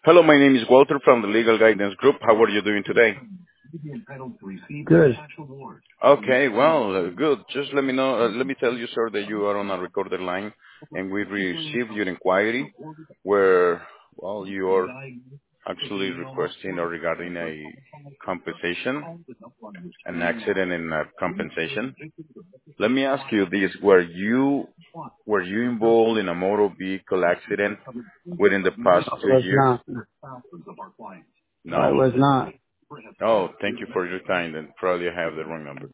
Hello, my name is Walter from the Legal Guidance Group. How are you doing today? Good. Okay, well, good. Just let me know. Let me tell you, sir, that you are on a recorded line, and we received your inquiry where, well, you are actually requesting or regarding a compensation, an accident and compensation. Let me ask you this: were you involved in a motor vehicle accident within the past I 2 was years? not. I No. was not. Oh, thank you for your time. Then probably I have the wrong number.